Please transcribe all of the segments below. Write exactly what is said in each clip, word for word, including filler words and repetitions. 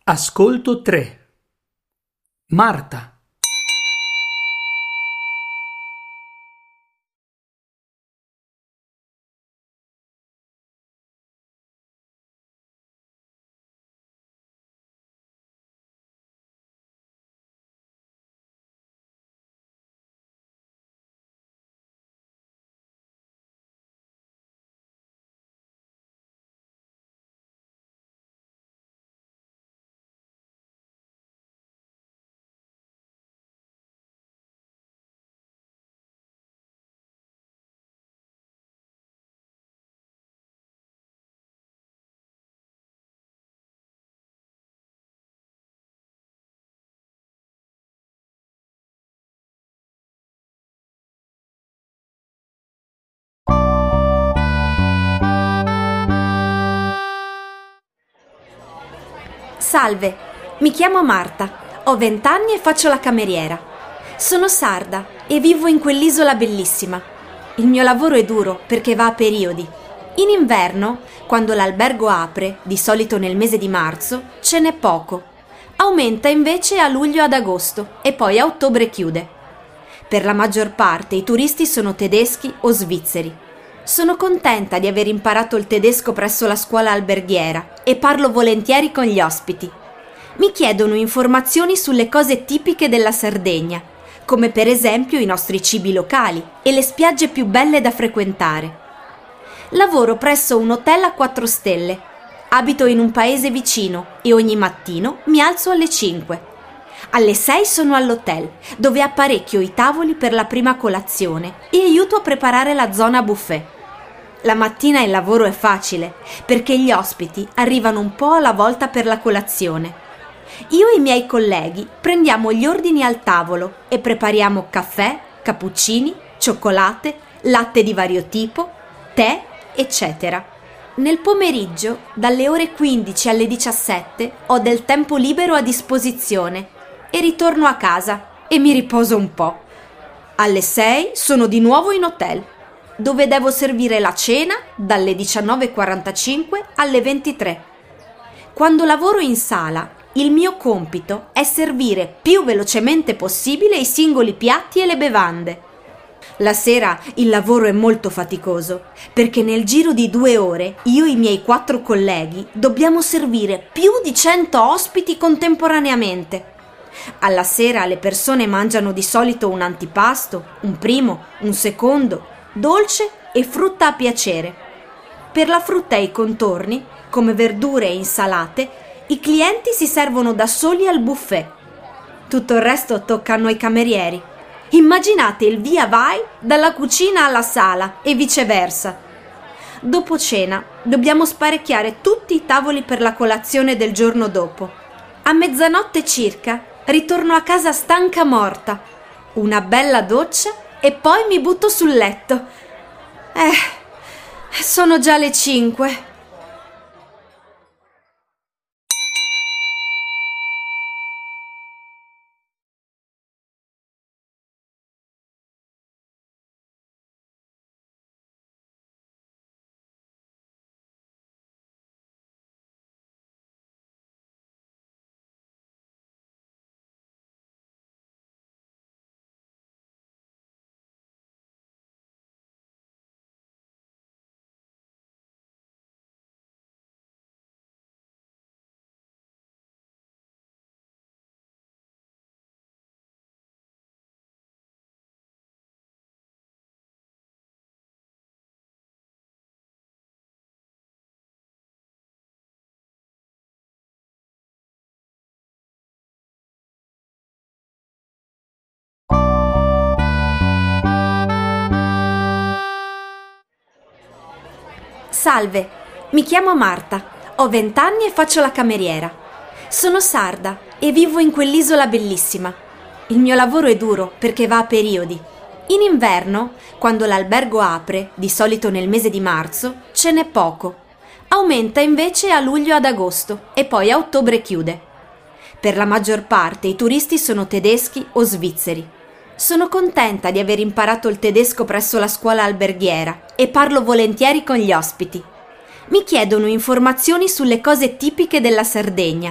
Ascolto tre. Marta. Salve, mi chiamo Marta, ho vent'anni e faccio la cameriera. Sono sarda e vivo in quell'isola bellissima. Il mio lavoro è duro perché va a periodi. In inverno, quando l'albergo apre, di solito nel mese di marzo, ce n'è poco. Aumenta invece a luglio e ad agosto e poi a ottobre chiude. Per la maggior parte i turisti sono tedeschi o svizzeri. Sono contenta di aver imparato il tedesco presso la scuola alberghiera e parlo volentieri con gli ospiti. Mi chiedono informazioni sulle cose tipiche della Sardegna, come per esempio i nostri cibi locali e le spiagge più belle da frequentare. Lavoro presso un hotel a quattro stelle. Abito in un paese vicino e ogni mattino mi alzo alle cinque. Alle sei sono all'hotel, dove apparecchio i tavoli per la prima colazione e aiuto a preparare la zona buffet. La mattina il lavoro è facile, perché gli ospiti arrivano un po' alla volta per la colazione. Io e i miei colleghi prendiamo gli ordini al tavolo e prepariamo caffè, cappuccini, cioccolate, latte di vario tipo, tè, eccetera. Nel pomeriggio, dalle ore quindici alle diciassette, ho del tempo libero a disposizione e ritorno a casa e mi riposo un po'. Alle sei sono di nuovo in hotel, dove devo servire la cena dalle diciannove e quarantacinque alle ventitré. Quando lavoro in sala, il mio compito è servire più velocemente possibile i singoli piatti e le bevande. La sera il lavoro è molto faticoso, perché nel giro di due ore io e i miei quattro colleghi dobbiamo servire più di cento ospiti contemporaneamente. Alla sera le persone mangiano di solito un antipasto, un primo, un secondo, dolce e frutta a piacere. Per la frutta e i contorni, come verdure e insalate, i clienti si servono da soli al buffet. Tutto il resto tocca a noi camerieri. Immaginate il via vai dalla cucina alla sala e viceversa. Dopo cena dobbiamo sparecchiare tutti i tavoli per la colazione del giorno dopo. A mezzanotte circa ritorno a casa stanca morta. Una bella doccia e poi mi butto sul letto. Eh, sono già le cinque. Salve, mi chiamo Marta, ho vent'anni e faccio la cameriera. Sono sarda e vivo in quell'isola bellissima. Il mio lavoro è duro perché va a periodi. In inverno, quando l'albergo apre, di solito nel mese di marzo, ce n'è poco. Aumenta invece a luglio e ad agosto e poi a ottobre chiude. Per la maggior parte i turisti sono tedeschi o svizzeri. Sono contenta di aver imparato il tedesco presso la scuola alberghiera e parlo volentieri con gli ospiti. Mi chiedono informazioni sulle cose tipiche della Sardegna,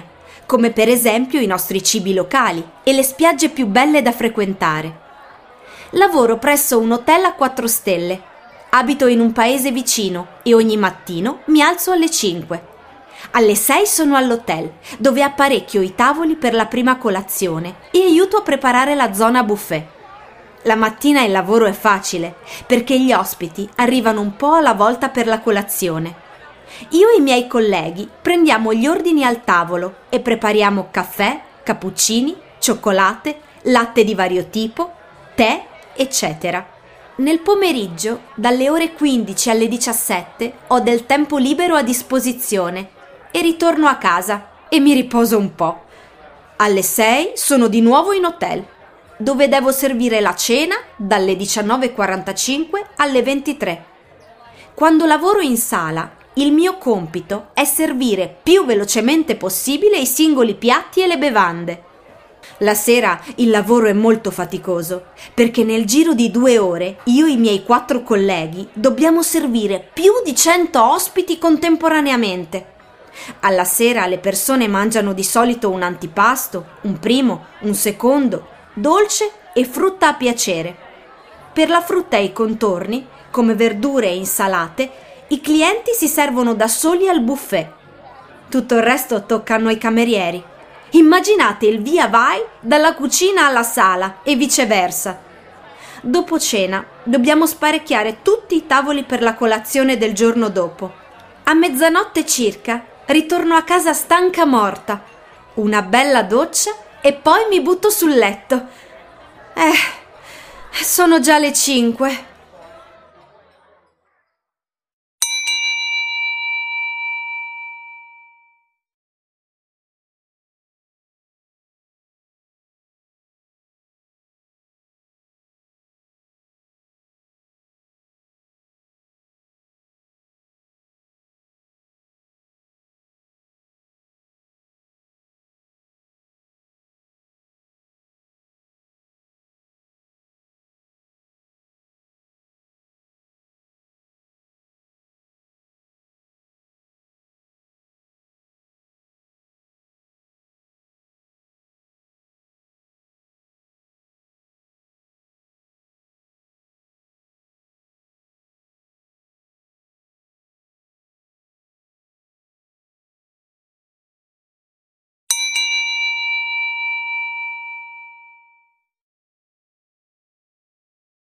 come per esempio i nostri cibi locali e le spiagge più belle da frequentare. Lavoro presso un hotel a quattro stelle, abito in un paese vicino e ogni mattino mi alzo alle cinque. Alle sei sono all'hotel, dove apparecchio i tavoli per la prima colazione e aiuto a preparare la zona buffet. La mattina il lavoro è facile, perché gli ospiti arrivano un po' alla volta per la colazione. Io e i miei colleghi prendiamo gli ordini al tavolo e prepariamo caffè, cappuccini, cioccolate, latte di vario tipo, tè, eccetera. Nel pomeriggio, dalle ore quindici alle diciassette, ho del tempo libero a disposizione e ritorno a casa e mi riposo un po'. Alle sei sono di nuovo in hotel, dove devo servire la cena dalle diciannove e quarantacinque alle ventitré. Quando lavoro in sala, il mio compito è servire più velocemente possibile i singoli piatti e le bevande. La sera il lavoro è molto faticoso, perché nel giro di due ore io e i miei quattro colleghi dobbiamo servire più di cento ospiti contemporaneamente. Alla sera le persone mangiano di solito un antipasto, un primo, un secondo, dolce e frutta a piacere. Per la frutta e i contorni, come verdure e insalate, i clienti si servono da soli al buffet. Tutto il resto tocca a noi camerieri. Immaginate il via vai dalla cucina alla sala e viceversa. Dopo cena dobbiamo sparecchiare tutti i tavoli per la colazione del giorno dopo. A mezzanotte circa ritorno a casa stanca morta. Una bella doccia e poi mi butto sul letto. Eh, sono già le cinque.